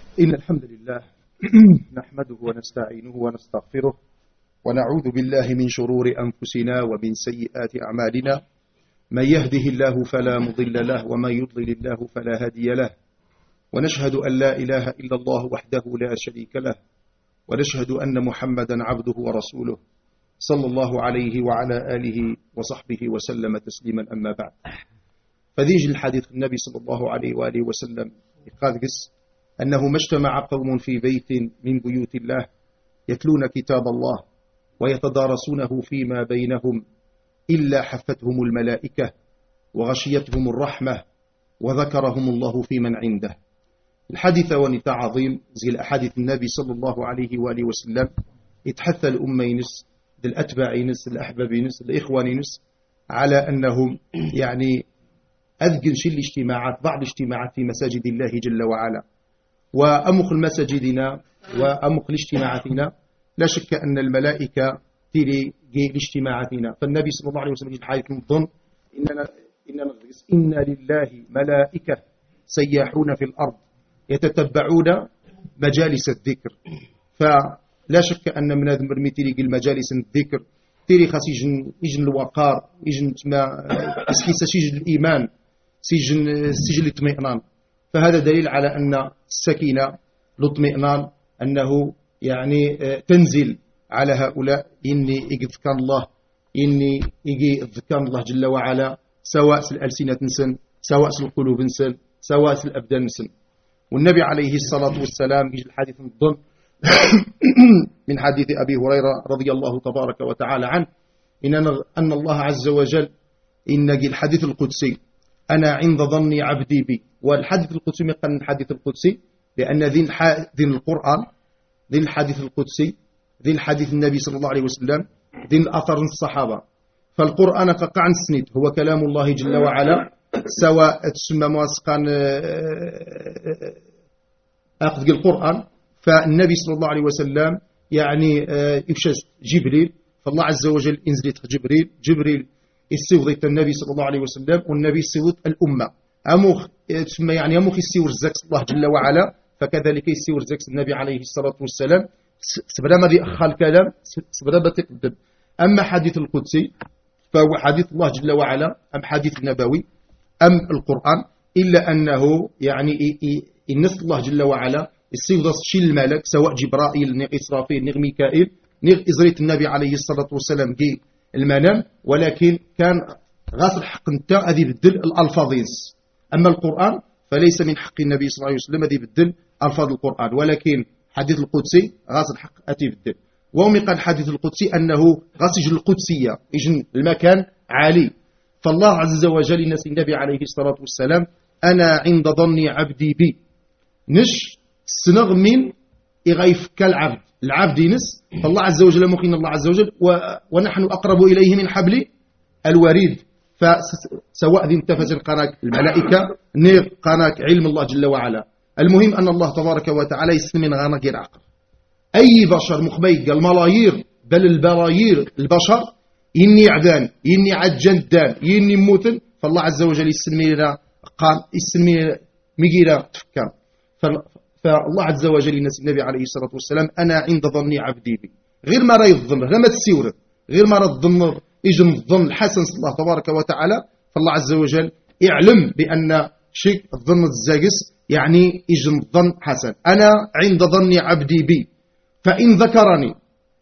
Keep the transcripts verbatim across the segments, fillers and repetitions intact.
إن الحمد لله نحمده ونستعينه ونستغفره ونعوذ بالله من شرور أنفسنا ومن سيئات أعمالنا. من يهده الله فلا مضل له ومن يضلل الله فلا هادي له، ونشهد أن لا إله إلا الله وحده لا شريك له، ونشهد أن محمدا عبده ورسوله صلى الله عليه وعلى آله وصحبه وسلم تسليما. أما بعد، فذيج الحديث النبي صلى الله عليه وآله وسلم يقادقس أنه ما اجتمع قوم في بيت من بيوت الله يتلون كتاب الله ويتدارسونه فيما بينهم إلا حفتهم الملائكة وغشيتهم الرحمة وذكرهم الله في من عنده. الحديث ونتاع عظيم زي الأحاديث النبي صلى الله عليه وآله وسلم يتحث الأمة ينس الأتباع ينس الأحباب ينس الإخوان ينس على أنهم يعني أذكر شي الاجتماعات بعض الاجتماعات في مساجد الله جل وعلا وأمخ المساجدنا وأمخ الاجتماعاتنا. لا شك أن الملائكة تيري لاجتماعاتنا، فالنبي صلى الله عليه وسلم في الحديث نظن إننا إننا إن لله ملائكة سياحون في الأرض يتتبعون مجالس الذكر. فلا شك أن من هذا المرمي تيري المجالس الذكر تيري خاص يجن يجن الوقار يجن ما يسحيس سجن الإيمان سجن سجن الاطمئنان. فهذا دليل على أن السكينة الاطمئنان أنه يعني تنزل على هؤلاء إني يذكر الله إني يجي يذكر الله جل وعلا سواء الألسنة نسن سواء القلوب نسن سواء الأبدان نسن. والنبي عليه الصلاة والسلام يجي الحديث الضم من حديث أبي هريرة رضي الله تبارك وتعالى عنه إن أن الله عز وجل إن الحديث القدسي أنا عند ظن عبدي بي. والحديث القدسي من الحديث القدسي لأن ذي القرآن ذي الحديث القدسي ذي الحديث النبي صلى الله عليه وسلم ذي الأثر الصحابة. فالقرآن قطع السند هو كلام الله جل وعلا سواء تسمى مواسقان أخذ القرآن. فالنبي صلى الله عليه وسلم يعني يفشس جبريل، فالله عز وجل انزلت جبريل جبريل يستوضيت النبي صلى الله عليه وسلم والنبي يستوضيت الأمة أموخ تسمى يعني أموخ يستور زكس الله جل وعلا. فكذلك يستور زكس النبي عليه الصلاة والسلام سبدا ما ذي أخى الكلام سبدا بتقدم. أما حديث القدسي فهو حديث الله جل وعلا أم حديث النبوي أم القرآن، إلا أنه يعني النص الله جل وعلا يستوضى شي الملك سواء جبرائيل نغ إسرافيل نغ ميكائيل نغ إزريت النبي عليه الصلاة والسلام جي المنام، ولكن كان غاص الحق نتا أذي بدل الألفاظيز. أما القرآن فليس من حق النبي صلى الله عليه وسلم أذي بدل ألفاظ القرآن، ولكن حديث القدسي غاص الحق أتي بدل. ومن قال حديث القدسي أنه غاص يجن القدسية يجن المكان عالي. فالله عز وجل الناس النبي عليه الصلاة والسلام أنا عند ظن عبدي بي نش سنغ من يغيف كالعبد العبد ينس. فالله عز وجل مخين الله عز وجل و... ونحن أقرب إليه من حبل الوريد. فسواء ذي انتفز قناك الملائكة نير قناك علم الله جل وعلا. المهم أن الله تبارك وتعالى يسلم من غناك العقل أي بشر مخبيق الملايير بل البرايير البشر إني عدان إني عجندان إني موثن. فالله عز وجل يسلمي لنا قام يسلمي مجيرا تفكر. فالله عز وجل الناس النبي عليه الصلاة والسلام أنا عند ظني عبدي بي غير ما رأي الظن غير ما تسيور غير ما رأي الظن يجن الظن الحسن الله تبارك وتعالى. فالله عز وجل يعلم بأن شيء الظن الزاجس يعني يجن الظن حسن. أنا عند ظني عبدي بي فإن ذكرني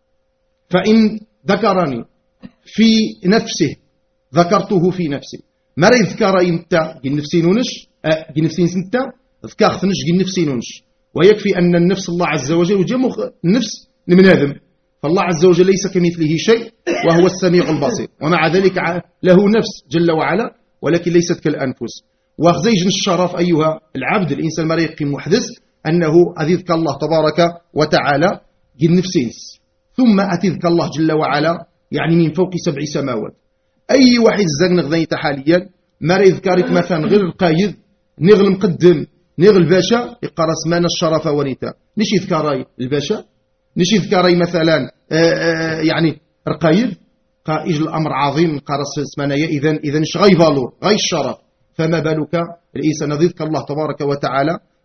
فإن ذكرني في نفسه ذكرته في نفسي. ما رأي ذكر انت جن نفسي نونش أه جن نفسي انت ذكر خنش جن نفسي نونش. ويكفي أن النفس الله عز وجل وجمع النفس من هذا. فالله عز وجل ليس كمثله شيء وهو السميع البصير، ومع ذلك له نفس جل وعلا ولكن ليست كالأنفس. وخزيج الشرف أيها العبد الإنسان ما يقيم محدث أنه أذيذك الله تبارك وتعالى جن نفسينس ثم أتذك الله جل وعلا يعني من فوق سبع سماوات. أي واحد زغن غذيت حاليا ما يذكرك مثلا غير القايد نغل مقدم نغل الباشا يقرأ اسمان الشرف ونيتا نش يذكري الباشا نش يذكري مثلا آآ آآ يعني القايد قائج الأمر عظيم قرص اسمانيا إذن إذن غاي فالور غاي الشرف. فما بالك الإنسان ذكر الله تبارك وتعالى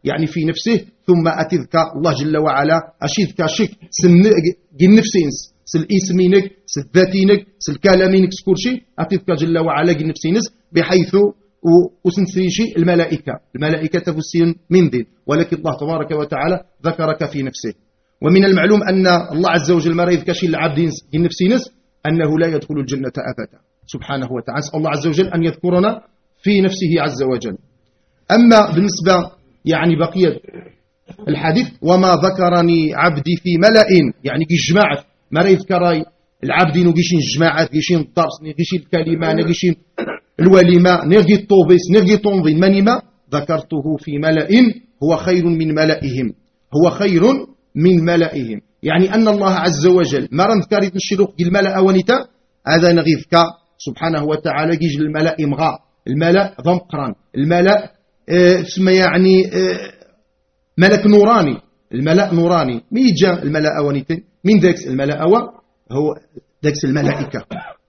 يعني في نفسه ثم أتذكى الله جل وعلا أشيذك شك سن نفسينس سل اسمينك سل ذاتينك سل كلامينك سكور شيء أتذكى جل وعلا نفسينس بحيث وسنسيشي الملائكة الملائكة تفسين من دين، ولكن الله تبارك وتعالى ذكرك في نفسه. ومن المعلوم أن الله عز وجل ما يذكر شيء العبد نفسينس أنه لا يدخل الجنة أبدا سبحانه وتعالى. أسأل الله عز وجل أن يذكرنا في نفسه عز وجل. أما بالنسبة يعني بقية الحديث وما ذكرني عبدي في ملأ يعني جماعة ما يذكر العبد نجيشين جماعة نجيشين الدرس نجيشين الكلمة نجيشين الوليمة نجي الطوبيس نجي طنظين منما ذكرته في ملأ هو خير من ملئهم هو خير من ملئهم، يعني أن الله عز وجل ما رنذكر الشلوق الملأ ونتا هذا نغيذك سبحانه وتعالى جيج الملأ مغا الملأ ضمقران الملأ ثم اه يعني اه ملك نوراني الملأ نوراني مين جاء الملأ ونتا من ذاك الملأ هو ذاك الملائكة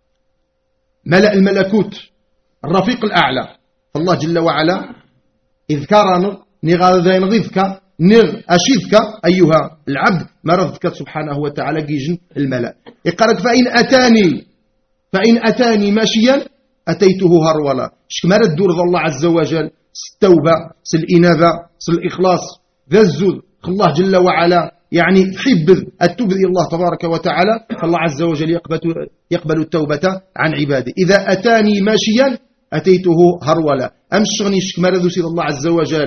ملأ الملكوت الرفيق الأعلى. فالله جل وعلا إذكارنا نغاذا نغيذك نغ أشيذك أيها العبد مرضك سبحانه وتعالى جيجن الملأ يقرأك فإن أتاني فإن أتاني ماشيا أتيته هرولا شكما ردور ذا الله عز وجل التوبة الإنابة الإخلاص ذا الزود الله جل وعلا يعني حب التوبة إلى الله تبارك وتعالى فالله عز وجل يقبل, يقبل التوبة عن عباده. إذا أتاني ماشيا أتيته هرولا أمشغني شكما ردور الله عز وجل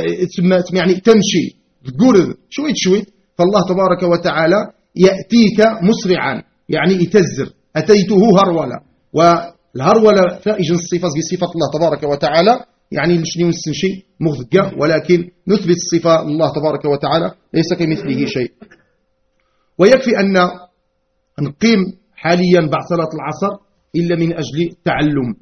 يعني تمشي تقول شويت شويت فالله تبارك وتعالى يأتيك مسرعا يعني يتزر أتيته هرولا. والهرولة فائج الصفة صفة الله تبارك وتعالى يعني مش ننسى شيء مغذقة ولكن نثبت الصفة الله تبارك وتعالى ليس كمثله شيء. ويكفي أن نقيم حاليا بعد صلاة العصر إلا من أجل التعلم،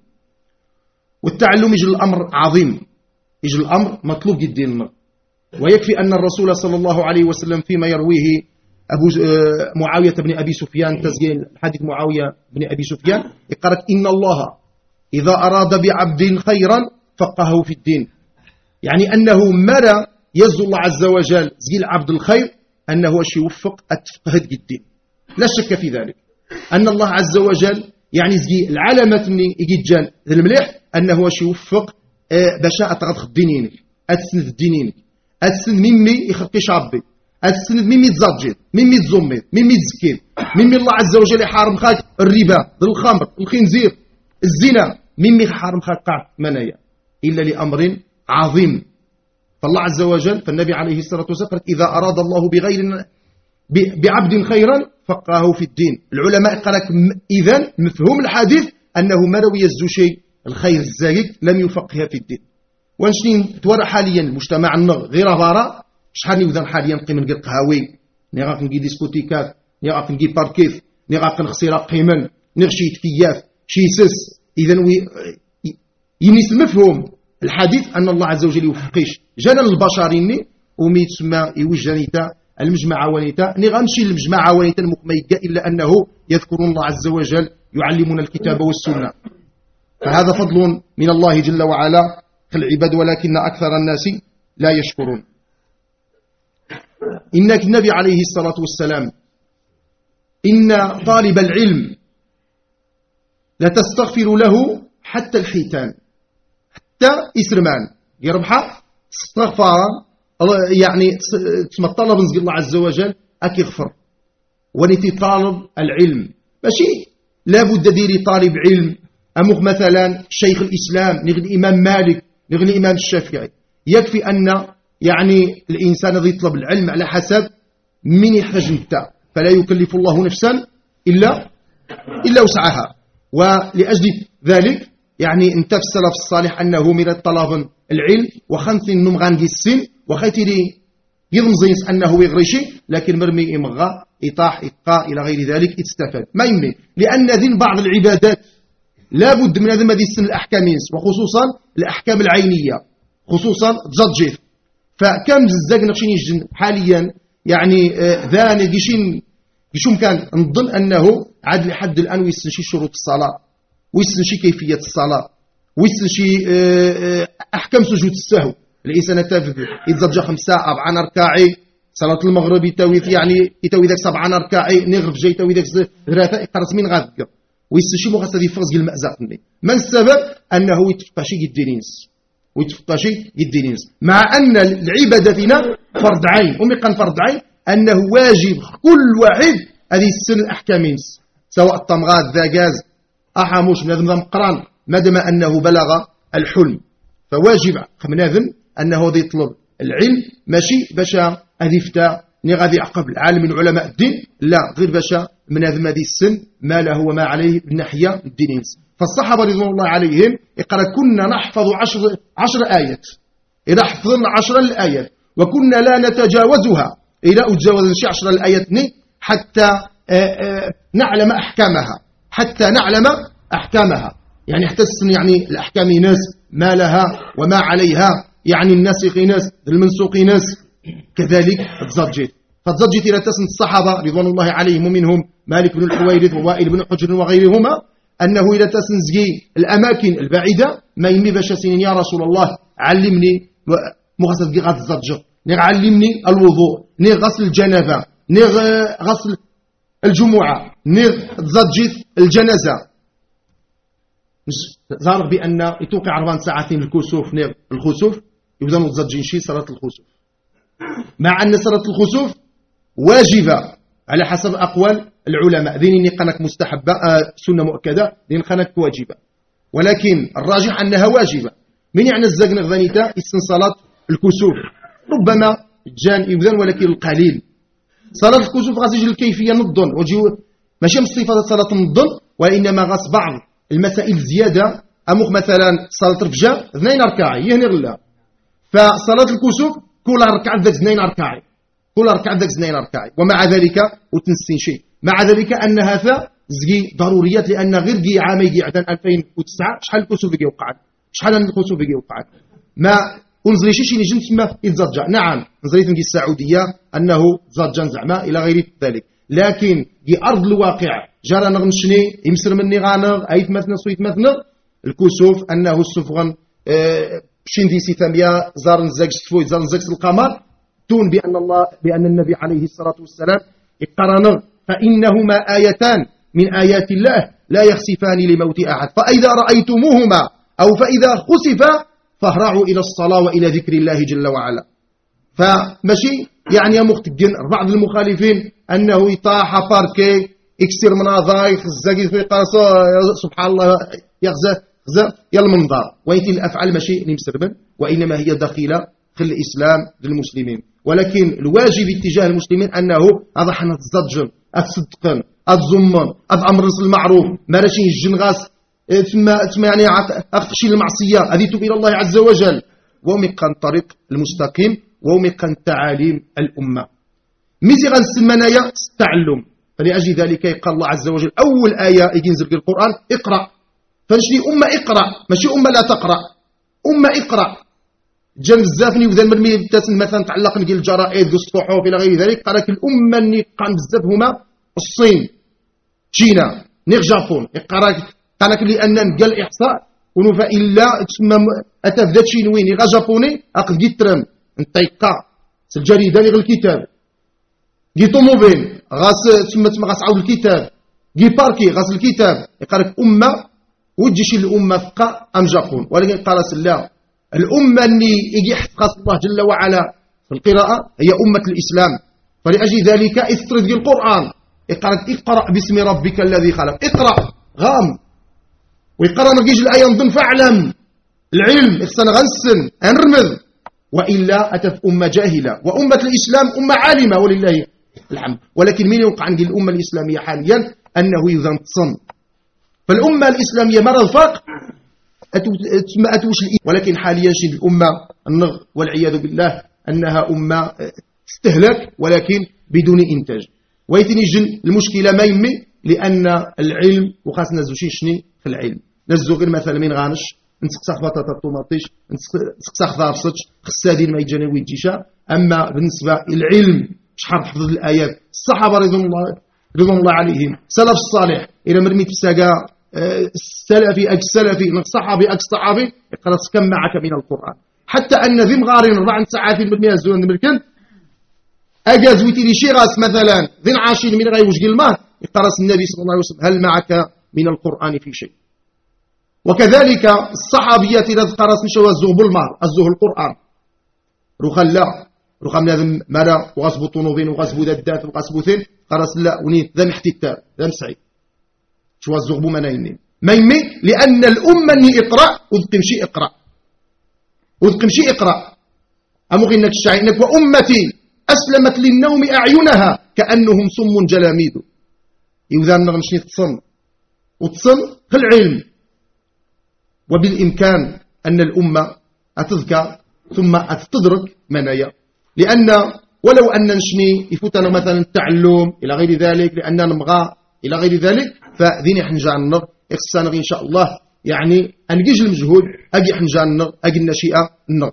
والتعلم يجي الأمر عظيم يجي الأمر مطلوب جدا. ويكفي أن الرسول صلى الله عليه وسلم فيما يرويه أبو معاوية بن أبي سفيان تسجيل حديث معاوية بن أبي سفيان يقرأ إن الله إذا أراد بعبد خيرا فقهه في الدين، يعني أنه مرى يزو الله عز وجل زي العبد الخير أنه يوفق التفقه الدين لا شك في ذلك. أن الله عز وجل يعني زي العلامة يجي جان المليح أنه يوفق بشاء تغضخ دينينك أتسند دينينك أتسند ممي يخطي شعبي أتسند ممي تزاجد ممي تزمد ممي تزكيد ممي الله عز وجل يحارم خاك الربا الخمر الخنزير الزنا ممي حارم خاك قاع منايا إلا لأمر عظيم. فالله عز وجل فالنبي عليه الصلاة والسلام إذا أراد الله بغير بعبد خيرا فقهه في الدين. العلماء قالك إذن مفهوم الحديث أنه مرو يزو شيء الخير الزايد لم يفقه في الدين. وانشين تورى حاليا المجتمع النغ غير بارا شحال نوذن حاليا قيمن نلقى قهاوي نغاق نجي ديسكوتيكات نغاق نجي باركيف نغاق نخسر قيمن نغشي تكياف شي سس. إذن ينس مفهوم الحديث أن الله عز وجل يوفقش جانا البشرين ومي تسمى يوجانيتا المجمع ونيتا نغنشي المجمع ونيتا المكميكا إلا أنه يذكر الله عز وجل يعلمنا الكتاب والسنة. فهذا فضل من الله جل وعلا في العباد ولكن أكثر الناس لا يشكرون. إنك النبي عليه الصلاة والسلام إن طالب العلم لتستغفر له حتى الحيتان حتى إسرمان يربح استغفار يعني تمطلب نزق الله عز وجل أكي غفر ونتي طالب العلم ماشي لابد ديري طالب علم أمك مثلا شيخ الإسلام نغني الإمام مالك نغني الإمام الشافعي. يكفي أن يعني الإنسان الذي يطلب العلم على حسب من يحتاج نتا فلا يكلف الله نفسا إلا إلا وسعها. ولأجل ذلك يعني انت في السلف الصالح أنه من طلب العلم وخنث النمغان السن وخيتري يضمزينس أنه يغريشي لكن مرمي إمغا إطاح إقاء إلى غير ذلك استفاد ما يمني لأن ذين بعض العبادات لا بد من هذا ما السن الأحكام وخصوصا الأحكام العينية خصوصا تزجيف. فكم زاق نقشين يجن حاليا يعني ذان يجيشين يشوم كان نظن أنه عاد لحد الآن ويسن شي شروط الصلاة ويسن شي كيفية الصلاة ويسن شي أحكام سجود السهو الإنسان تافذ يتزجى خمسة أربعة ركاعي صلاة المغرب يتاوي يعني يتاوي ذاك سبعة ركاعي نغرف جاي يتاوي ذاك ثلاثة يقرص من غادك ويستشي مو خاصة يفرز المأزقني ما السبب أنه يتفقاشي يدينينس ويتفقاشي يدينينس مع أن العبادة فينا فرض عين ومقان فرض عين أنه واجب كل واحد هذه السن الأحكامينس سواء الطمغات ذا غاز أحاموش من هذا مقران ما دام أنه بلغ الحلم فواجب مناذن أنه يطلب العلم ماشي باشا هذه فتاة ني غادي يعقب العالم من علماء الدين لا غير باشا من هذا هذه السن ما له وما عليه من ناحية الدينين فالصحابة رضوان الله عليهم يقرأ كنا نحفظ عشر, عشر آيات إذا حفظنا عشر الآيات وكنا لا نتجاوزها إذا أتجاوز شيء عشر الآيات حتى آآ آآ نعلم أحكامها حتى نعلم أحكامها يعني حتى السن يعني الأحكام ناس ما لها وما عليها يعني الناسخ ناس المنسوق ناس كذلك تزجت فتزجت إلى تسن الصحابة رضوان الله عليهم ومنهم مالك بن الحويرث ووائل بن حجر وغيرهما أنه إذا تسنزجي الأماكن البعيدة ما يمي باش سنين يا رسول الله علمني مغسل دي غاد الزجر نغ علمني الوضوء نغ غسل الجنابة نغ غسل الجمعة نغ تزجت الجنازة زارق بأن يتوقع أربع ساعات الكسوف نغ الخسوف يبدأ نتزجين شي صلاة الخسوف مع أن صلاة الخسوف واجبة على حسب أقوال العلماء ذين قنك مستحبة آه سنة مؤكدة ذين قنك واجبة ولكن الراجح أنها واجبة من يعني الزقن غنيتا اسم صلاة الكسوف ربما جان إبذان ولكن القليل صلاة الكسوف غاسج الكيفية نضن وجيو ماشي صفة صلاة نضن وإنما غاس بعض المسائل زيادة أموخ مثلا صلاة رفجة اثنين ركاعي يهني غلا فصلاة الكسوف كل ركعة ذاك اثنين ركاعي كل ركعة ذاك اثنين ركاعي ومع ذلك وتنسين شيء مع ذلك أن هذا زقي ضروريات لأن غير جي عامي جي عدن ألفين وتسعة شحال الكسوف يجي وقعت شحال الكسوف يجي وقعت ما ونزلي شي شي نجم تما يتزرجع نعم نزليت نجي السعودية أنه زرجا زعما إلى غير ذلك لكن جي أرض الواقع جرى نغنشني يمسر مني غانغ أيت مثنى صويت مثنى الكسوف أنه السفغن أه شندي سيتاميا زار نزاكس تفوي زار نزاكس القمر تون بأن الله بأن النبي عليه الصلاة والسلام اقترن فإنهما آيتان من آيات الله لا يخسفان لموت أحد فإذا رأيتموهما أو فإذا خسفا فاهرعوا إلى الصلاة وإلى ذكر الله جل وعلا فماشي يعني يا مختجن بعض المخالفين أنه يطاح باركي يكسر مناظر يخزق في قاصة سبحان الله يغزى يا المنظر وإنتي الأفعال ماشي نمسربن وإنما هي دخيلة في الإسلام للمسلمين ولكن الواجب اتجاه المسلمين أنه هذا حنا تزجن أتصدقن أتزمن أتأمر المعروف ما راشي الجنغاس ثم ثم يعني أخشي المعصية هذه تب إلى الله عز وجل ومقن طريق المستقيم ومقن تعاليم الأمة ميزي غنسمنايا التعلم فلأجل ذلك قال الله عز وجل أول آية ينزل في القرآن اقرأ فنشري أمة اقرأ ماشي أمة لا تقرأ أمة اقرأ جان بزافني وذا المرمي مثلا تعلق نجي الجرائد والصحف إلى غير ذلك قال لك الأمة اللي قام بزاف هما الصين تشينا نيغ جابون يقرأ قال لك لأن نقال إحصاء ونفا إلا تسمى أتفذات شينوين يغا جابوني أقل جي ترم انتيقا الجريدة لغا الكتاب جي طوموبيل غاس تسمى تسمى غاس عاود الكتاب جي باركي غاس الكتاب يقال لك أمة وتجيش الأمة فقا أم جابون ولكن قال سلا الأمة اللي يجي حقاس الله جل وعلا في القراءة هي أمة الإسلام فلأجل ذلك استرد القرآن اقرأ اقرأ باسم ربك الذي خلق اقرأ غام ويقرأ نجيج الآية نظن فاعلم العلم إحسان غنسن أنرمذ وإلا أتت أمة جاهلة وأمة الإسلام أمة عالمة ولله الحمد ولكن من يوقع عند الأمة الإسلامية حاليا أنه يذن تصن فالأمة الإسلامية مرة الفرق أتوش ولكن حاليا شد الأمة النغ والعياذ بالله أنها أمة استهلاك ولكن بدون إنتاج ويتنجن المشكلة ما يمي لأن العلم وخاص نزو شيشني في العلم نزو غير مثلا من غانش نسقسخ بطاطا الطوماطيش نسقسخ ضارسج خسادين ما يجاني ويجيشا أما بالنسبة العلم شحال حفظ الآيات الصحابة رضوان الله رضوان الله عليهم سلف الصالح إلى مرمي تساقا السلفي أك السلفي الصحابي أك الصحابي يقرأ كم معك من القرآن حتى أن ذي مغارين أربع ساعات بالمئة زون مركن أجاز ويتيلي شي غاس مثلا ذي عاشين من غير وجه الماء يقرأ النبي صلى الله عليه وسلم هل معك من القرآن في شيء. وكذلك الصحابيات إذا قرأت نشوى الزغب المار الزغب القرآن رخلا رخم لازم ملا وغصبوا طنوبين وغصبوا ذات وغصبوا ثين قرأت لا ونيت ذا محتتار ذا مسعي شو الزغب مناينين ما يمي لأن الأمة أني اقرأ وذقم شيء اقرأ وذقم شيء اقرأ أمغي إنك الشعي إنك وأمتي أسلمت للنوم أعينها كأنهم صم جلاميد إذا نغمشني تصن وتصن في العلم. وبالإمكان أن الأمة أتذكى ثم أتدرك منايا لأن ولو أن نشني يفوتنا مثلا التعلم إلى غير ذلك لأننا نبغى إلى غير ذلك فذيني حنجا النغ إخسان إن شاء الله يعني أنجيج المجهود أجي حنجا النغ أجي النشيئة النغ.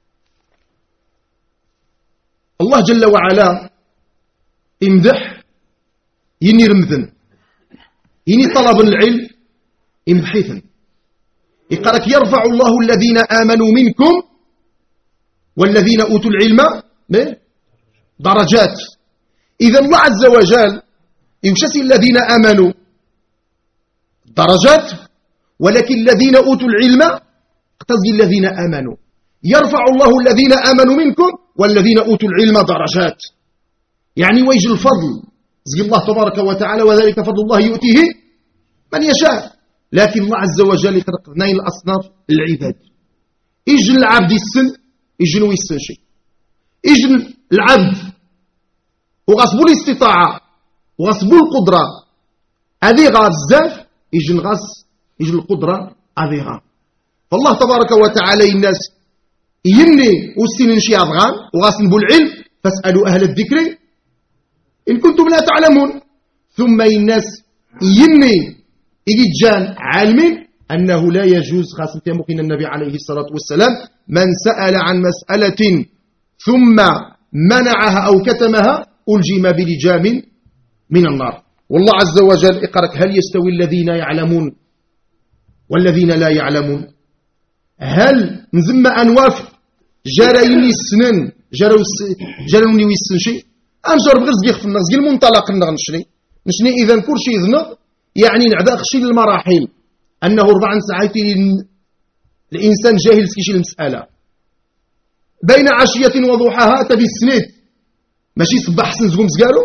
الله جل وعلا امدح يني رمذن يني طلب العلم امدحيثن يقرأك يرفع الله الذين آمنوا منكم والذين أوتوا العلم درجات. إذا الله عز وجل يوشسي الذين آمنوا درجات ولكن الذين أوتوا العلم اقتضي الذين آمنوا يرفع الله الذين آمنوا منكم والذين أوتوا العلم درجات يعني ويجي الفضل زي الله تبارك وتعالى وذلك فضل الله يؤتيه من يشاء. لكن الله عز وجل يخلق اثنين الأصناف العباد يجي العبد السن يجي نوي السن شيء يجي العبد وغصبوا الاستطاعة وغصبوا القدرة هذه غاز بزاف يجي الغاز يجي القدرة هذه غاز. فالله تبارك وتعالى الناس يمني والسنين شي أضغان وغاسنبوا العلم فاسألوا أهل الذكر إن كنتم لا تعلمون. ثم الناس يمني إذا جان عالمين أنه لا يجوز خاصة ممكن النبي عليه الصلاة والسلام من سأل عن مسألة ثم منعها أو كتمها ألجم بلجام من النار. والله عز وجل اقرأ هل يستوي الذين يعلمون والذين لا يعلمون هل نزم أنواف جريني السنن جروني ويسن شيء أنجر بغرز يخف النغز المنطلق النغ نشني نشني إذا كل شيء ذنغ يعني نعدا خشي المراحل أنه ربع ساعات الإنسان جاهل سكيشي المسألة بين عشية وضحاها تبي السنيد ماشي صباح حسن زقوم زقالو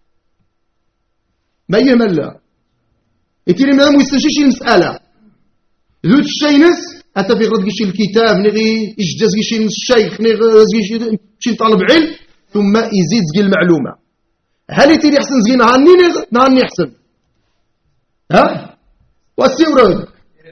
ما يهمل لا يتيري مدام ويستنشيشي المسألة ذو الشينس أتا في غرد كيشي الكتاب نغي إجداز كيشي الشيخ نغي كيشي طالب علم ثم يزيد زقي المعلومة هل يتيري حسن زقي نهاني نهاني حسن ها والسيورد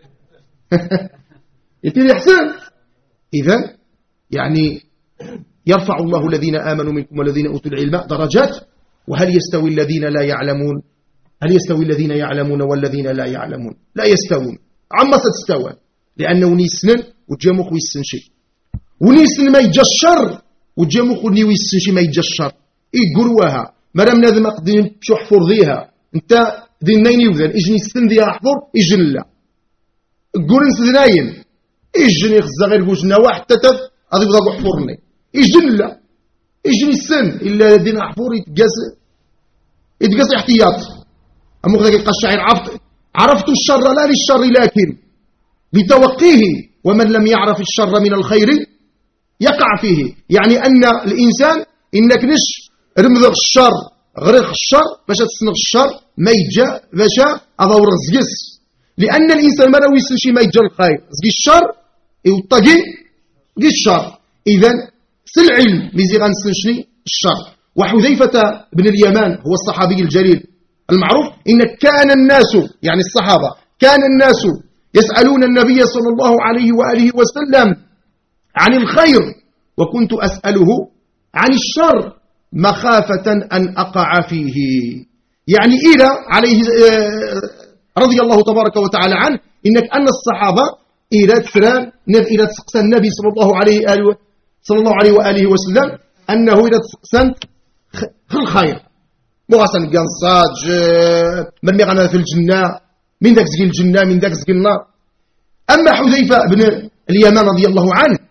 يتيري حسن. إذن يعني يرفع الله الذين آمنوا منكم والذين أوتوا العلم درجات. وهل يستوي الذين لا يعلمون هل يستوي الذين يعلمون والذين لا يعلمون لا يستوون عما ستستوى لأنه نيسن وجمخ ويسن شيء ونيسن ما يجشر وجمخ ويسن شيء ما يجشر يقروها مرام نادم أقدم شو حفر ذيها انت ذنين يوذن إجني السن ذي أحفر إجن لا قولن سذنين إجني خزا غير قوشنا واحد تتف أضيب ذاك أحفرني إجن لا إجني السن إلا الذين أحفر يتقاس يتقاس احتياط أمو غير يلقى الشاعر عرفت عرفت الشر لا للشر لكن بتوقيه ومن لم يعرف الشر من الخير يقع فيه يعني أن الإنسان إنك نش رمضغ الشر غرق الشر باش تسنغ الشر ما يجا باش أضور زقس لأن الإنسان ما رويسن شي ما يجا الخير زقي الشر يوطقي قي الشر. إذن سالعلم ميزي غنسنشني الشر. وحذيفة بن اليمان هو الصحابي الجليل المعروف إن كان الناس يعني الصحابة كان الناس يسألون النبي صلى الله عليه وآله وسلم عن الخير وكنت أسأله عن الشر مخافة أن أقع فيه يعني إذا عليه رضي الله تبارك وتعالى عنه إنك أن الصحابة إذا تسران إذا تسقسن النبي صلى الله عليه وآله صلى الله عليه وآله وسلم أنه إذا تسقسن الخير مغاسن قنصاج من مغانا في الجنة من ذاك زكي الجنة من ذاك زكي النار. أما حذيفة بن اليمان رضي الله عنه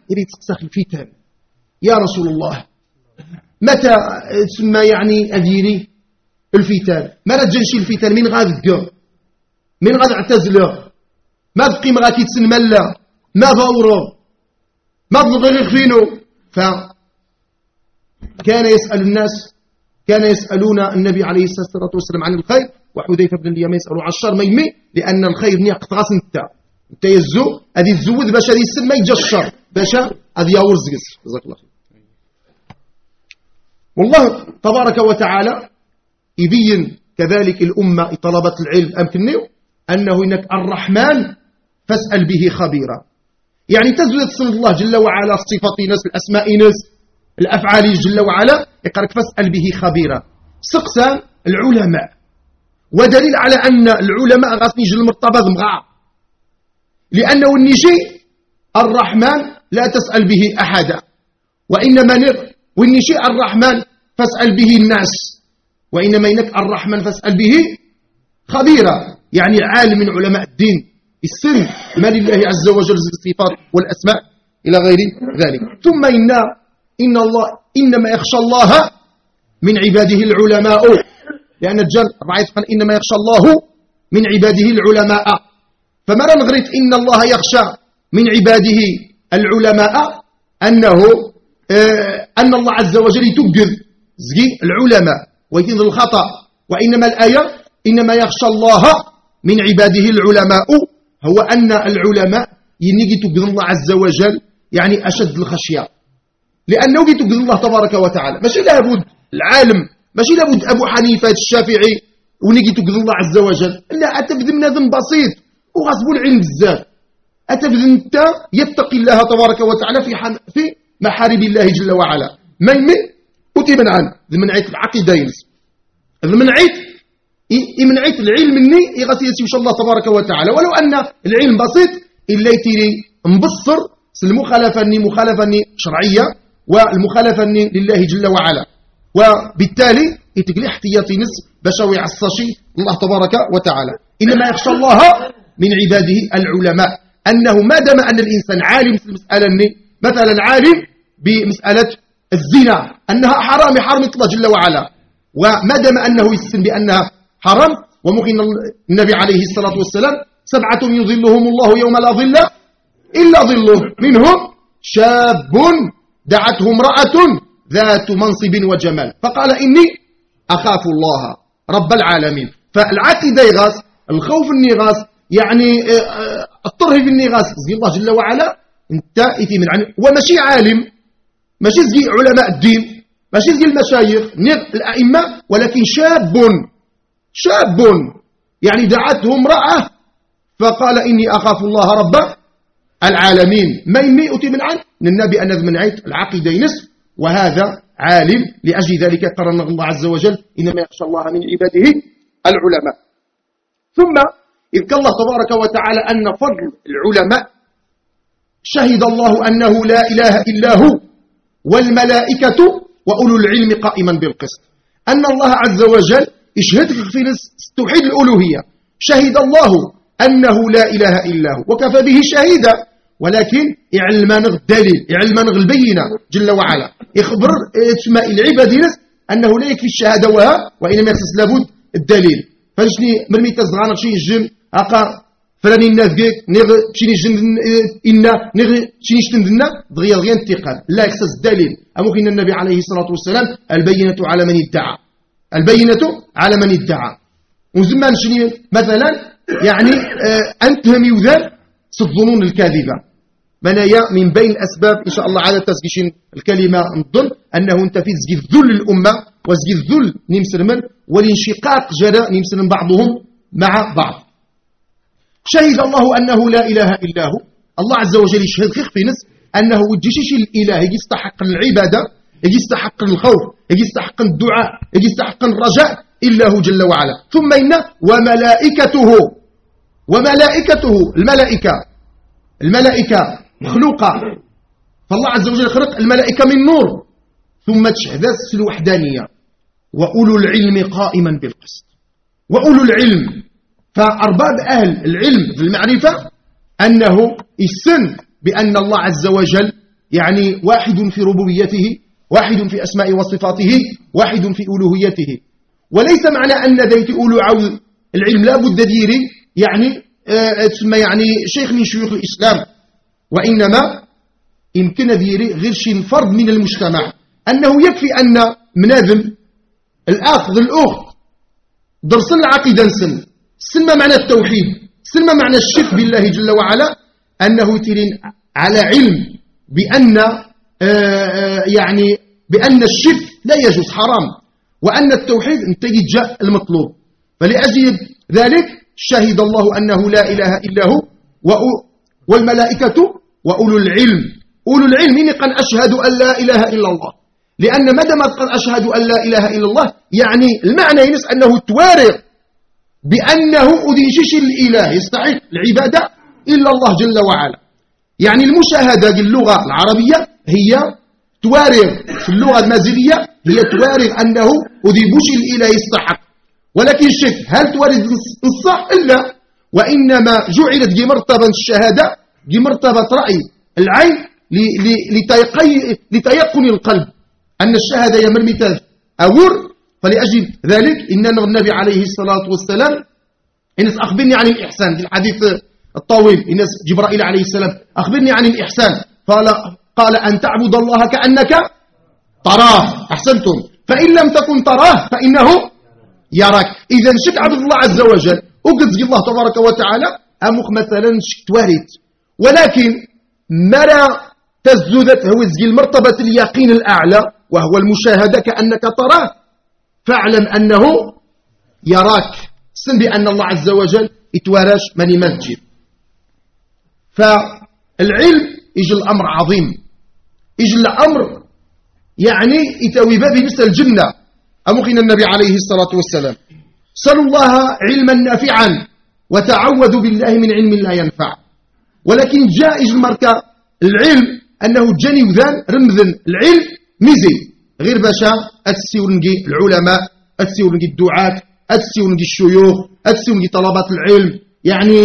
يريد تسخ الفتن. يا رسول الله متى تسمى يعني أديني الفتن؟ ما رجلش الفتن من غاد القر من غاد اعتزله ما بقي مغاكي تسنملا ما ضورو ما ضغير خفينو. فكان يسأل الناس كان يسألون النبي عليه الصلاة والسلام عن الخير، وحذيفة بن اليمان يسألوا عن الشر ما يمي، لأن الخير نيق تغاس انت انت يزو هذه الزود باش هذه السن ما يجا الشر باش هذه ياور زقس. جزاك الله خير. والله تبارك وتعالى يبين كذلك الأمة طلبة العلم أمكنه أنه إنك الرحمن فاسأل به خبيرا، يعني تزود اسم الله جل وعلا صفات ناس الأسماء ناس الأفعال جل وعلا يقرأك فاسأل به خبيرا. سقسا العلماء، ودليل على أن العلماء غاسني جل مرتبط مغا، لأنه النجي الرحمن لا تسأل به أحدا، وإنما نر والنجي الرحمن فاسأل به الناس، وإنما إنك الرحمن فاسأل به خبيرا، يعني عالم من علماء الدين السن ما لله عز وجل الصفات والأسماء إلى غير ذلك. ثم إن إن الله إنما يخشى الله من عباده العلماء، لأن الجر رأيت قال إنما يخشى الله من عباده العلماء، فما نغرت إن الله يخشى من عباده العلماء أنه آه أن الله عز وجل يتوجد زي العلماء ويتنظر الخطأ، وإنما الآية إنما يخشى الله من عباده العلماء هو أن العلماء ينجي توجد الله عز وجل يعني أشد الخشية، لأنه يتوجد الله تبارك وتعالى. ماشي لابد العالم، ماشي لابد أبو حنيفة الشافعي ونجي توجد الله عز وجل، لا أتبذل بنادم بسيط وغصب العلم بزاف، أتبذل أنت يتقي الله تبارك وتعالى في حم... في محارم الله جل وعلا. ما يمن أتمنى عنه ذي منعيت العقيدة ينس ذي منعيت يمنعيت العلم مني يغسي إن شاء الله تبارك وتعالى، ولو أن العلم بسيط إلا يتيري مبصر المخالفة مخالفة شرعية والمخالفة لله جل وعلا، وبالتالي يتقلي احتياطي نس بشوي عصاشي الله تبارك وتعالى. إنما يخشى الله من عباده العلماء، أنه ما دام أن الإنسان عالم في المسألة مثلا عالم بمسألة الزنا أنها حرام حرم الله جل وعلا، وما دام أنه يسن بأنها حرام، وممكن النبي عليه الصلاة والسلام سبعة يظلهم الله يوم لا ظل إلا ظله، منهم شاب دعته امرأة ذات منصب وجمال فقال إني أخاف الله رب العالمين. فالعقيدة يغاس الخوف النغاس يعني الطرح في النغاس زي الله جل وعلا انت إثي من عنه، وماشي عالم ماشي زي علماء الدين ماشي زي المشايخ الأئمة، ولكن شاب شاب يعني دعته امرأة فقال إني أخاف الله رب العالمين. ما يمي أتي من عنه النبي أن من عيت العقيدة نصف، وهذا عالم. لأجل ذلك قرن الله عز وجل إنما يخشى الله من عباده العلماء. ثم إذ قال الله تبارك وتعالى أن فضل العلماء شهد الله أنه لا إله إلا هو والملائكة وأولو العلم قائما بالقسط، أن الله عز وجل يشهد في توحيد الألوهية، شهد الله أنه لا إله إلا هو وكفى به شهيدا، ولكن يعلمان الدليل يعلمان البينة جل وعلا، يخبر اسماء العباد أنه لا يكفي الشهادة وها وإنما يخصص لابد الدليل. فنشني مرمي تزغان شي الجن أقا فلاني الناس قيك نغ شيني جن إنا نغ شيني شتندنا دغيا دغيا انتقال، لا يخصص الدليل. أمكن النبي عليه الصلاة والسلام البينة على من ادعى، البينة على من ادعى. وزمان شني مثلا يعني أنتهم يوذر الظنون الكاذبة. منايا من بين الأسباب إن شاء الله على تسجيشين الكلمة نظن أنه أنت في زجي الذل الأمة وزجي الذل نمسلمن والانشقاق جراء نمسلم بعضهم مع بعض. شهد الله أنه لا إله إلا هو، الله عز وجل يشهد خيخ في نس أنه وجيشيش الإله يستحق العبادة، يستحق الخوف، يستحق الدعاء، يستحق الرجاء إلا هو جل وعلا. ثم إن وملائكته، وملائكته الملائكة الملائكة مخلوقة، فالله عز وجل خلق الملائكة من نور. ثم تشهد الوحدانية وأولو العلم قائما بالقسط، وأولو العلم فأرباب أهل العلم في المعرفة أنه السن بأن الله عز وجل يعني واحد في ربوبيته، واحد في أسماء وصفاته، واحد في ألوهيته. وليس معنى أن ذيك أولو عوض العلم لا بد ديري يعني آه تسمى يعني شيخ من شيوخ الإسلام، وإنما يمكن ديري غير شي فرد من المجتمع أنه يكفي أن مناذم الأخ الأخت درس العقيدة نسن سلم معنى التوحيد، سلم معنى الشرك بالله جل وعلا، أنه ترين على علم بأن آه يعني بأن الشرك لا يجوز حرام، وأن التوحيد انتهي جاء المطلوب. فلأجل ذلك شهد الله أنه لا إله إلا هو والملائكة وأولو العلم. أولو العلم إني قد أشهد أن لا إله إلا الله، لأن ما دام قد أشهد أن لا إله إلا الله يعني المعنى ينس أنه توارغ بأنه أديشش الإله يستحق العبادة إلا الله جل وعلا. يعني المشاهدة باللغة العربية هي توارغ، في اللغة المازيغية هي توارغ أنه أديبوش الإله يستحق، ولكن الشك هل توارد الصح إلا، وإنما جعلت مرتبة الشهادة مرتبة رأي العين لتيقن القلب أن الشهادة يمر مثال أور. فلأجل ذلك إن النبي عليه الصلاة والسلام إنس أخبرني عن الإحسان في الحديث الطويل، إنس جبرائيل عليه السلام أخبرني عن الإحسان، قال قال أن تعبد الله كأنك تراه، أحسنتم، فإن لم تكن تراه فإنه يراك. إذا شك عبد الله عز وجل وقد الله تبارك وتعالى أمخ مثلا شك توارد، ولكن مرة تزدت هو زي المرتبة اليقين الأعلى وهو المشاهدة كأنك تراه، فاعلم أنه يراك، سن بأن الله عز وجل يتواراش من يمجد. فالعلم يجي الأمر عظيم، يجي الأمر يعني يتوي بابي مثل الجنة. أمخنا النبي عليه الصلاة والسلام صلوا الله علما نافعا وتعوذوا بالله من علم لا ينفع. ولكن جاء المركة العلم أنه جاني وذان رمذن العلم ميزي غير باشا أتسيورنجي العلماء، أتسيورنجي الدعاة، أتسيورنجي الشيوخ، أتسيورنجي طلبات العلم، يعني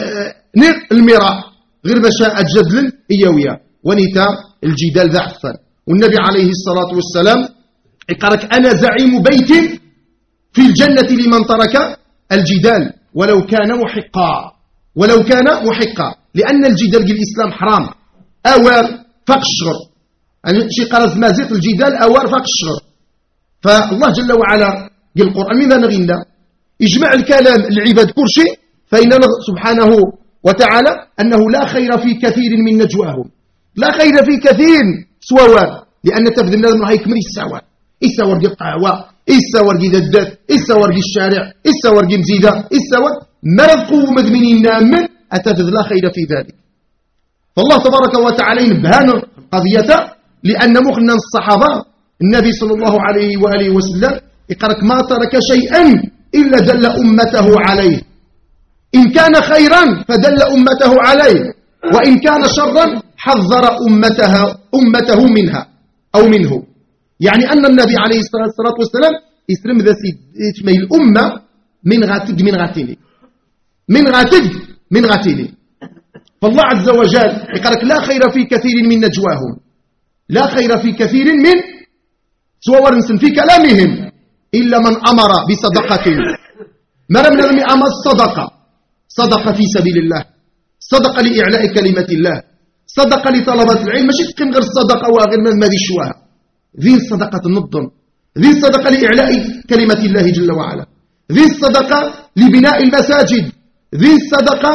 نق المراء غير باشا أتجدلن إيويا ونتا الجدال ذعفا. والنبي عليه الصلاة والسلام يقرأك أنا زعيم بيت في الجنة لمن ترك الجدال ولو كان محقا، ولو كان محقا، لأن الجدال الإسلام حرام أوار فاق الشغر، يعني شي قرأت ما زيت الجدال أوار فاق الشغر. فالله جل وعلا قال القرآن ماذا نغينا يجمع الكلام العباد كل شيء، فإن سبحانه وتعالى أنه لا خير في كثير من نجواهم، لا خير في كثير سواوان، لأن تفذ الناس راح يكمل السوا السوا ورقي القهوة، السوا ورقي ذدات، السوا ورقي الشارع، السوا ورقي مزيدة، السوا مرض قوة مدمنين نامن أتفذ لا خير في ذلك. فالله تبارك وتعالى ينبهان قضية، لأن مخنا الصحابة النبي صلى الله عليه وآله وسلم يقرأك ما ترك شيئا إلا دل أمته عليه، إن كان خيرا فدل أمته عليه، وإن كان شرا حذر أمتها أمته منها أو منه. يعني أن النبي عليه الصلاة والسلام يسلم ذا سيد الأمة من غاتق من غاتيني من غاتق من غاتيني. فالله عز وجل يقولك لا خير في كثير من نجواهم، لا خير في كثير من صور في كلامهم إلا من أمر بصدقة، مرم لم أمر الصدقة، صدقة في سبيل الله، صدقة لإعلاء كلمة الله، صدقة لطلبة العلم، ماشي تقيم غير الصدقة وغير ما ذي الشواها، ذي الصدقة النظم، ذي الصدقة لإعلاء كلمة الله جل وعلا، ذي الصدقة لبناء المساجد، ذي الصدقة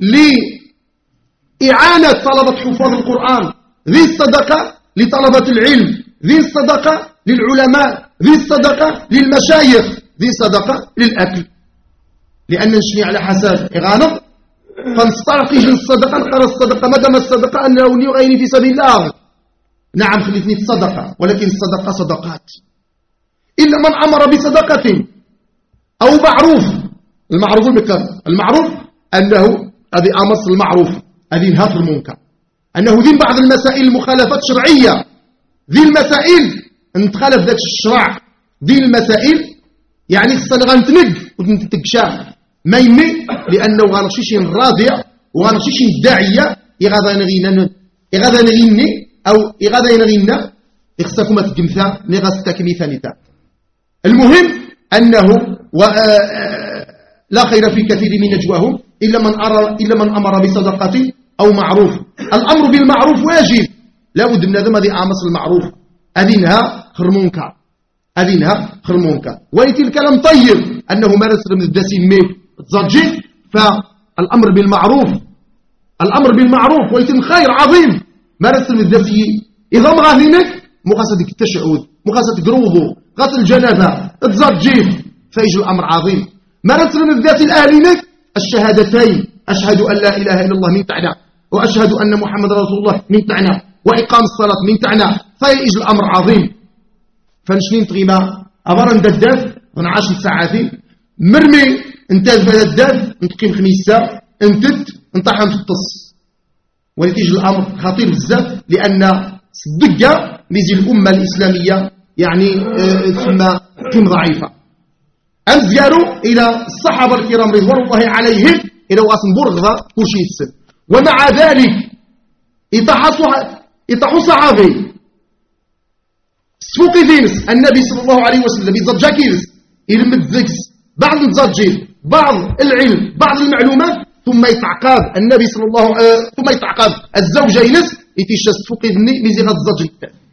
لإعانة طلبة حفاظ القرآن، ذي الصدقة لطلبة العلم، ذي الصدقة للعلماء، ذي الصدقة للمشايخ، ذي الصدقة للأكل. لأن نشني على حساب إغانة فنستعقي الصدقة، نقرأ الصدقة مدام الصدقة أنه نيغيني في سبيل الله، نعم خليتني الصدقة، ولكن الصدقة صدقات. إلا من أمر بصدقة أو معروف، المعروف المكان المعروف أنه هذه أمر المعروف، هذه نهى في المنكر، أنه ذي بعض المسائل المخالفات شرعية، ذي المسائل نتخالف ذاك الشرع، ذي المسائل يعني الصدقة نتنق ونتكشاف ما يمي، لأنه غنشيش راضية وغنشيش داعية يغادا نغينا يغادا نغيني أو إغادا ينغينا إخساكم تجمثا نغستا كميثانيتا. المهم أنه و لا خير في كثير من نجواهم إلا من أرى إلا من أمر بصدقة أو معروف. الأمر بالمعروف واجب، لا بد من هذا ماذا أمس المعروف أذنها خرمونك أذنها خرمونك. ويتي الكلام طيب أنه ما رسل من الدسم تزرجي، فالأمر بالمعروف الأمر بالمعروف ويتم خير عظيم. ما رسل من الدسم إذا ما غاثينك مقاصدك التشعود مقاصدك روضو غسل الجنابة تزرجي، فيجي الأمر عظيم. ما رسل من الذات الأهلينك الشهادتين، أشهد أن لا إله إلا الله من تعنا، وأشهد أن محمد رسول الله من تعنا، وإقام الصلاة من تعنا، فيجي الأمر عظيم. فنشنين تغيما أمر أن تدف من عشر ساعات مرمي انت تدف نتقيم خميسة انتت انطحن في التص، ونتيجة الأمر خطير بزاف، لأن صدقة ميزي الأمة الإسلامية يعني اه ثم قيم ضعيفة. أمس قالوا إلى الصحابة الكرام رضوان الله عليهم إلى واسم برغضة كل شيء يتسل، ومع ذلك يطحوا صحابي سفوقي دينس النبي صلى الله عليه وسلم يزرجا كيرس يلمد ذكس بعض الزرجين بعض العلم بعض المعلومات، ثم يتعقاب النبي صلى الله عليه وسلم ثم يتعقاب الزوجة ينس يتيشا سفوقي دني ميزيغا الزرج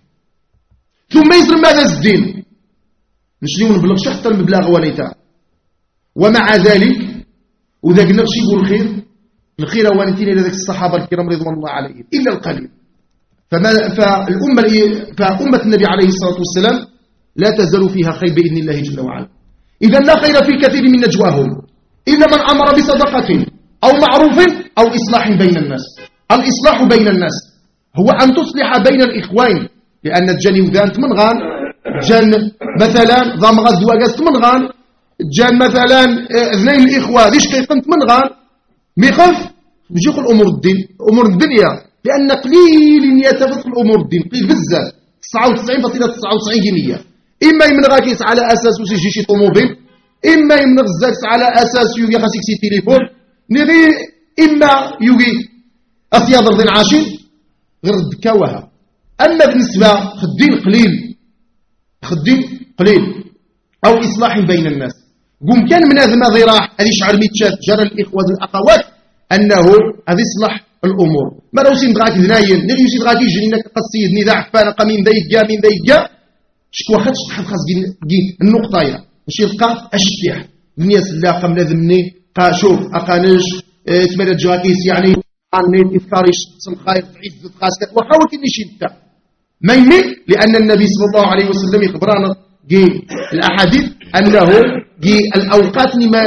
ثم يزرم ماذا الدين نشليو نبلغش حتى المبلغ وليتا. ومع ذلك وذا قلنا بشي يقول الخير الخير وانتين إلى ذلك الصحابة الكرام رضوان الله عليهم إلا القليل. فما فالأمة فأمة النبي عليه الصلاة والسلام لا تزال فيها خير بإذن الله جل وعلا. إذا لا خير في كثير من نجواهم إلا من أمر بصدقة أو معروف أو إصلاح بين الناس. الإصلاح بين الناس هو أن تصلح بين الإخوين، لأن الجاني وذان تمنغان جان مثلا ضام غاز دواغاز تمنغان جان مثلا اثنين الإخوة ليش كيقن تمنغان ميخف بيجيق الأمور الدين أمور الدنيا، لأن قليل يتفق الأمور الدين قليل بزاف تسعة وتسعين فاصلة تسعة وتسعين جنيه. إما يمن غاكيس على أساس وسيجي شي طوموبيل، إما يمن غزاكس على أساس يوغي خاسيك سي تليفون نغي، إما يوغي أسياض رضي العاشين غير الدكاوها. أما بالنسبة خدين قليل خدين قليل أو إصلاح بين الناس قم كان من هذا ما ضراح هذه شعر ميتشات جرى الإخوة الأخوات أنه هذا يصلح الأمور. ما لو سين دغاك ذناين نغي يسين دغاك يجرينا قصيد نذا عفان قمين ذيقا من ذيقا شكوا خدش تحب خاص جين النقطة يا ماشي يلقى الشفيح الناس لا قم لازمني قا شوف أقانش اه تمرد جواكيس يعني عنيت إذكاريش الخير تعيد خاصك وحاول كني شيء ما يمي، لأن النبي صلى الله عليه وسلم يخبرنا جي الأحاديث أنه جي الأوقات لما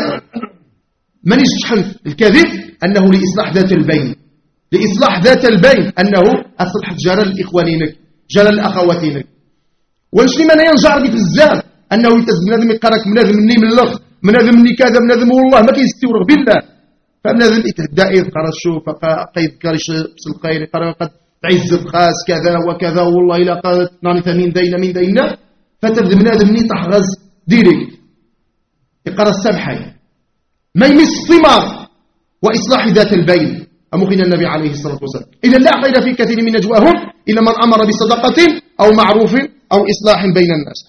من يشحن الكذب أنه لإصلاح ذات البين لإصلاح ذات البين أنه أصلح جار الإخوانينك جار الأخواتينك. ونشني من ينجر بتزال أنه يتزم نادم يقرأك من هذا مني من الأخ من هذا مني كذا من هذا والله ما كيستورغ بالله، فمن هذا الإتهدائي قرأ الشوف قيد كارش بسلقين قرأ قد تعز الخاس كذا وكذا والله إلا قالت نعني ثمين دينا من دينا، فتبدأ من هذا مني تحغز ديريكت يقرأ السمحي ما يمس الثمار وإصلاح ذات البين أمخنا النبي عليه الصلاة والسلام. إذا لا خير في كثير من نجواهم إلا من أمر بصدقة أو معروف أو إصلاح بين الناس.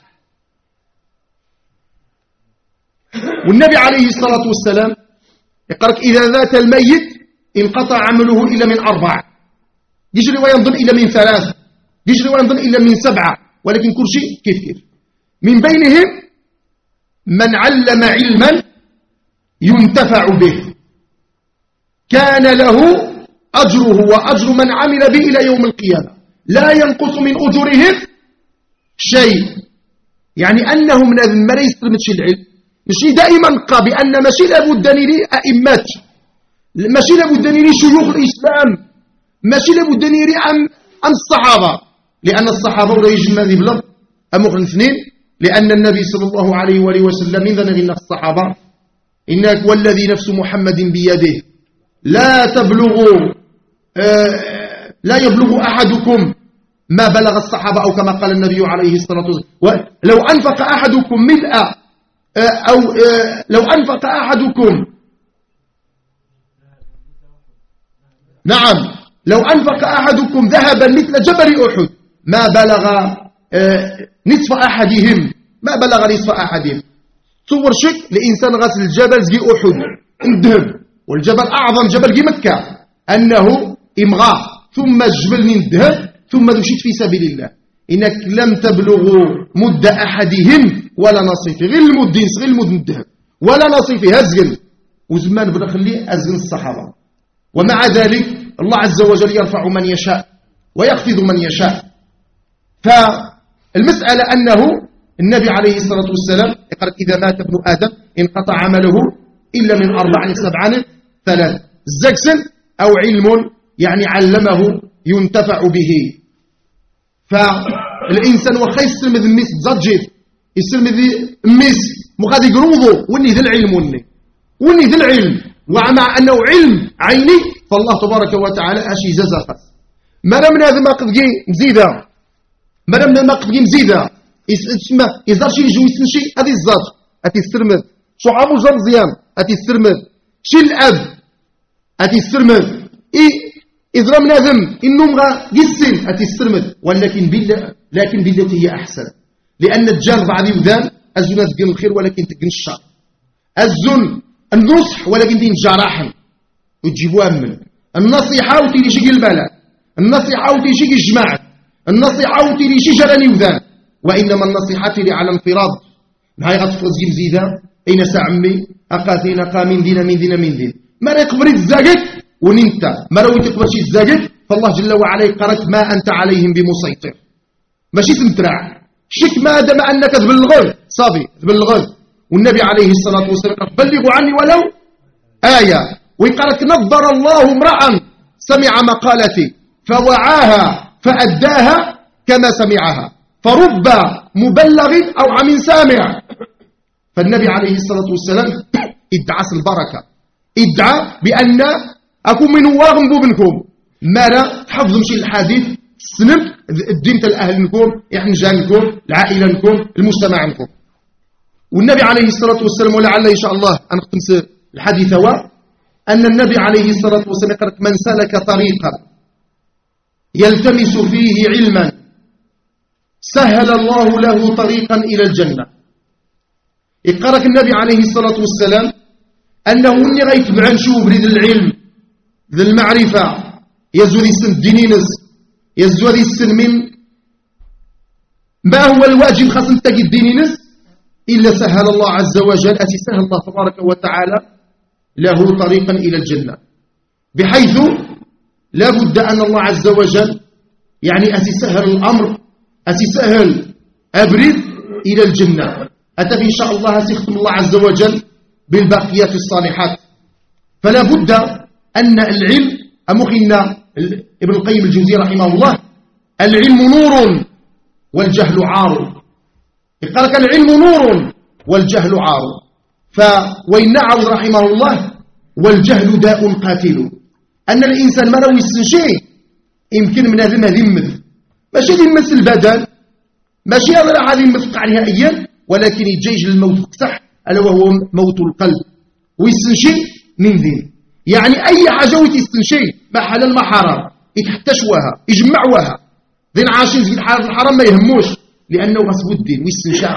والنبي عليه الصلاة والسلام يقرأ إذا ذات الميت انقطع عمله إلا من أربعة، يجري وينظن إلا من ثلاث، يجري وينظن إلا من سبعة، ولكن كل شيء كيف كيف. من بينهم من علم علما ينتفع به كان له أجره وأجر من عمل به إلى يوم القيامة لا ينقص من أجرهم شيء. يعني أنهم من ما يستلمتش العلم ماشي دائما قا بأن ماشي لابد لي أئمات ماشي لابد لي شيوخ الإسلام ماشي لابد لي عن عن الصحابة، لأن الصحابة ولا يجمع ذي بلغ أمغن اثنين، لأن النبي صلى الله عليه وآله وسلم من ذنب الصحابة إنك والذي نفس محمد بيده لا تبلغوا آه لا يبلغ أحدكم ما بلغ الصحابة أو كما قال النبي عليه الصلاة والسلام. لو أنفق أحدكم ملء آه أو آه لو أنفق أحدكم نعم لو أنفق أحدكم ذهبا مثل جبل أحد ما بلغ نصف أحدهم ما بلغ نصف أحدهم. تصور شك الإنسان غسل الجبل زي أحد الذهب، والجبل أعظم جبل في مكة، أنه إمغى ثم الجبل من الذهب ثم دشيت في سبيل الله. إنك لم تبلغوا مد أحدهم ولا نصيفه، غير المدين غير المد الذهب ولا نصيفه هزقل، وزمان بدا خليه أزقل الصحابة. ومع ذلك الله عز وجل يرفع من يشاء ويخفض من يشاء. فالمسألة أنه النبي عليه الصلاة والسلام قال إذا مات ابن آدم انقطع عمله إلا من أربع سبعا ثلاث، الزكسل أو علم يعني علمه ينتفع به. فالإنسان وخا يسلم ذي الميس تزجيت يسلم ذي الميس مخادي قروضه وني ذي العلم وني وني ذي العلم، ومع أنه علم عيني فالله تبارك وتعالى أشي جزا خاص. ما لم هذا ما قد جي مزيدة ما لم ما قد جي مزيدة اسمه إذا شي يجو يسنشي هذه الزاج أتي السرمد شو عامو جمزيان أتي السرمد شي الأب أتي السرمد إي إذا من ذم إنهم غا يسن أتي السرمد، ولكن بالله لكن بالتي هي أحسن، لأن الجار بعض يوذان الزن تقن الخير ولكن تقن الشر، الزن النصح ولكن دين جراحا وتجيبوها من النصيحة وتيجي شي البلاء، النصيحة وتيجي شي الجماعة، النصيحة وتيجي شي جراني وذان، وإنما النصيحة تيجي على انفراد. هاي غتفرز مزيدة أين سعمي أقاثين أقا من دين من دين من دين ما يقبري الزاقت وننت ما لو تقبر شي الزاقت فالله جل وعلا قالت ما أنت عليهم بمسيطر، ماشي تمترع شك ما دام أنك تبلغه صافي تبلغه. والنبي عليه الصلاة والسلام بلغوا عني ولو آية، ويقالك نظر الله امرأ سمع مقالتي فوعاها فأداها كما سمعها فرب مبلغ أو عم سامع. فالنبي عليه الصلاة والسلام ادعى البركة، ادعى بأن أكون من واغم بوبنكم ما لا تحفظ مشي الحديث سنب الدين الأهلكم يعني جانكم العائلة المجتمع لكم. والنبي عليه الصلاة والسلام ولعل إن شاء الله أن أختم الحديث هو أن النبي عليه الصلاة والسلام قال من سلك طريقا يلتمس فيه علما سهل الله له طريقا إلى الجنة. يقرأك النبي عليه الصلاة والسلام أنه اللي غيتبع نشوف بريد العلم ذي المعرفة يزود السن الدينينس يزود السن من ما هو الواجب خاص نتاقي الدينينس إلا سهل الله عز وجل أتي سهل الله تبارك وتعالى له طريقا إلى الجنة، بحيث لا بد أن الله عز وجل يعني أتي سهل الأمر أتي سهل أبرد إلى الجنة. أتى إن شاء الله سيختم الله عز وجل بالباقيات الصالحات. فلا بد أن العلم أمخنا ابن القيم الجوزي رحمه الله العلم نور والجهل عار، يقول لك العلم نور والجهل عار. فوين عوض رحمه الله والجهل داء قاتل، أن الإنسان ما لو يسن شيء يمكن من هذا ما ذمث ماشي ذمث البدن ماشي هذا هذه مفقع نهائيا، ولكن يجيج الموت قصح ألا وهو موت القلب ويسن شيء من ذين، يعني أي حاجة ويتسن شيء ما حلال ما حرام يتحتشوها يجمعوها ذين عاشين في الحرام ما يهموش لأنه غصب الدين ويستنشاء.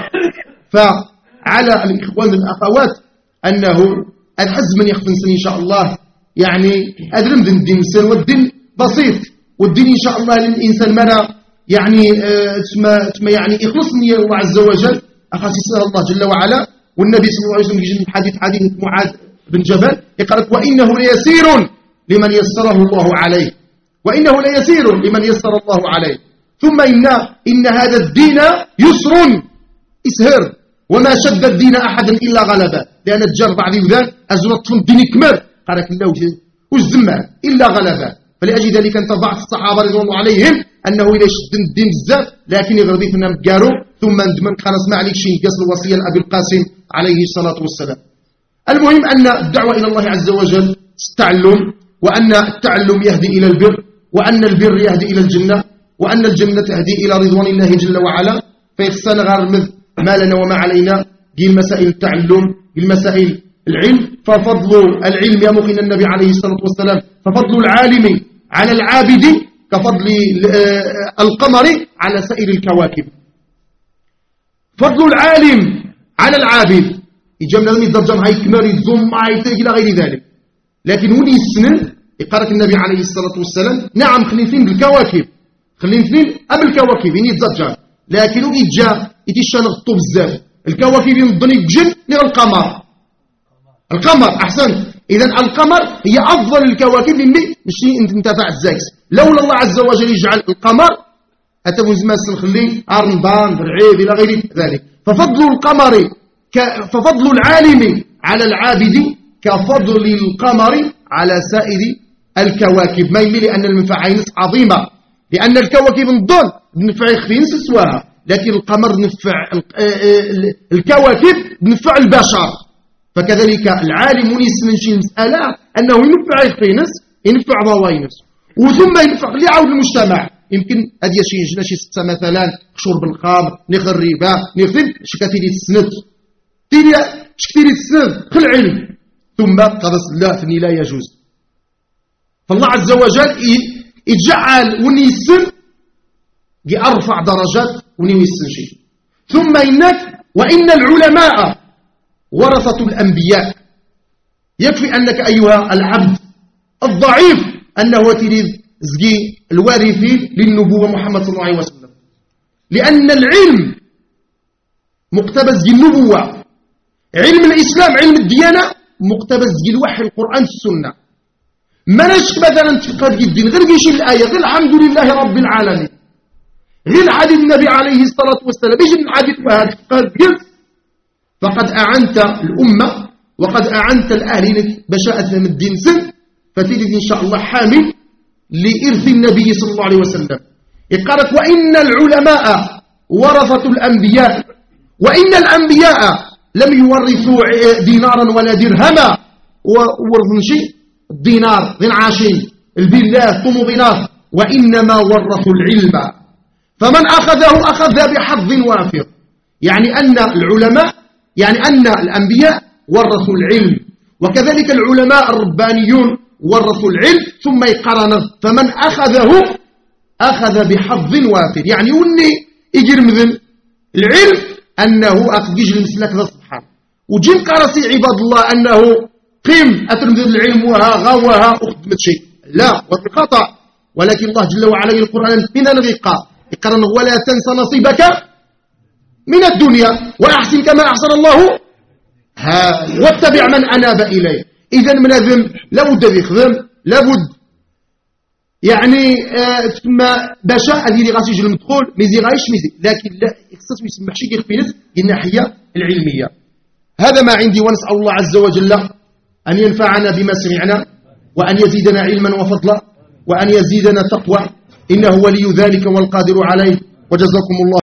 فعلى الإخوان والأخوات أنه الحز من يختنسن إن شاء الله يعني أدرم ذن الدين سن والدين بسيط، والدين إن شاء الله للإنسان منا يعني تسمى تسمى يعني يخلص نية الله عز وجل أخصصها الله جل وعلا. والنبي صلى الله عليه وسلم يجي حديث حديث معاذ بن جبل يقول وإنه ليسير لمن يسره الله عليه، وإنه ليسير لمن يسر الله عليه، ثم إن إن هذا الدين يسر إسهر وما شد الدين أحدا إلا غلبه، لأن الجار بعد ذلك أزلت الدين كمر قال لك الله والزمان إلا غلبه. فلأجل ذلك أنت ضعت الصحابة رضوان الله عليهم أنه إلى شد الدين بزاف لكن يغربي فينا مقارو ثم ندمن كان اسمع عليك شيء قصر الوصية لأبي القاسم عليه الصلاة والسلام. المهم أن الدعوة إلى الله عز وجل التعلم، وأن التعلم يهدي إلى البر، وأن البر يهدي إلى الجنة، وأن الجنة تهدي إلى رضوان الله جل وعلا. فيخصنا غرمذ ما لنا وما علينا قيل مسائل التعلم قيل مسائل العلم. ففضل العلم يا مخين النبي عليه الصلاة والسلام ففضل العالم على العابد كفضل القمر على سائر الكواكب. فضل العالم على العابد يجمع من الدرجة هاي كمال الزم إلى غير ذلك. لكن ولي السنن يقرأ النبي عليه الصلاة والسلام نعم خلين اثنين بالكواكب خلين اثنين أم الكواكب يعني الدرجة، لكن ولي جاء يتشان غطو بزاف الكواكب ينضني بجن نغ القمر القمر أحسن. إذن القمر هي أفضل الكواكب اللي مشي انتفع الزاكس. لولا الله عز وجل يجعل القمر أتبوز ما سنخلي أرنبان برعيد إلى غير ذلك. ففضل القمر ك... ففضل العالم على العابد كفضل القمر على سائر الكواكب. ما يميل أن المنفعين عظيمة، لأن الكواكب نضل بنفع يخفين سواها، لكن القمر نفع الكواكب بنفع البشر. فكذلك العالم يسمن شي مسألة أنه ينفع يخفينس ينفع ضواينس وثم ينفع اللي يعاود المجتمع. يمكن هذه شي جنا شي ستة مثلا شرب الخمر نخ الربا نخل شكاتيلي السند تيلي شكتيلي السند خل علم ثم قرص الله فني لا يجوز. فالله عز وجل يجعل وني السن يرفع درجات وني السن شيء. ثم إنك وإن العلماء ورثة الأنبياء. يكفي أنك أيها العبد الضعيف أنه تريد زقي الوارثين للنبوة محمد صلى الله عليه وسلم، لأن العلم مقتبس النبوة. علم الإسلام علم الديانة مقتبس الوحي القرآن السنة. ما نشك مثلا تفقد الدين غير يشي الآية غير الحمد لله رب العالمين غير حديث النبي عليه الصلاة والسلام يجي الحديث وهذا تفقد جلس فقد أعنت الأمة وقد أعنت الأهل بشاءة فهم الدين سن. فتجد إن شاء الله حامل لإرث النبي صلى الله عليه وسلم. يقالك وإن العلماء ورثة الأنبياء، وإن الأنبياء لم يورثوا دينارا ولا درهما وورثوا شيء الدينار ذين عاشين البلاد ثم دينار، وإنما ورثوا العلم فمن أخذه أخذ بحظ وافر. يعني أن العلماء يعني أن الأنبياء ورثوا العلم، وكذلك العلماء الربانيون ورثوا العلم. ثم يقرن فمن أخذه أخذ بحظ وافر. يعني وني يجر مثل العلم أنه أخذ يجر مثلك ذا سبحان وجيم قرسي عباد الله أنه قيم أترمذ العلم وها غاوها أخدمت شيء لا والخطأ. ولكن الله جل وعلا في القرآن من الغقاء يقرن ولا تنسى نصيبك من الدنيا وأحسن كما أحسن الله واتبع من أناب إليه. إذن من الذم لابد يخدم لابد يعني ثم بشاء هذه اللي غاسيج المدخول ميزي غايش ميزي، لكن لا يخصص ويسمح شيء في نفس الناحية العلمية. هذا ما عندي، ونسأل الله عز وجل أن ينفعنا بما سمعنا وأن يزيدنا علما وفضلا وأن يزيدنا تقوى إنه ولي ذلك والقادر عليه. وجزاكم الله